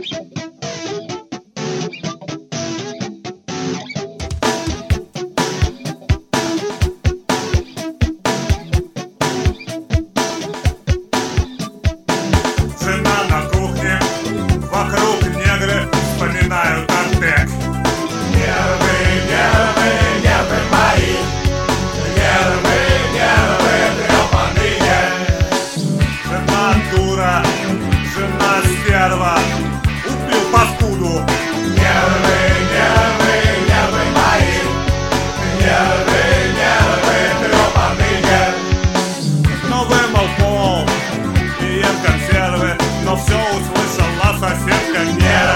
Жена на кухне, вокруг негры вспоминают Артек. Нервы, нервы, нервы мои, нервы, нервы трепаные. Жена дура, жена стерва, убил паскуду. Нервы, нервы, нервы мои, нервы, нервы трепаные. Но вымыл пол и ем консервы, но все услышала соседка. Нервы.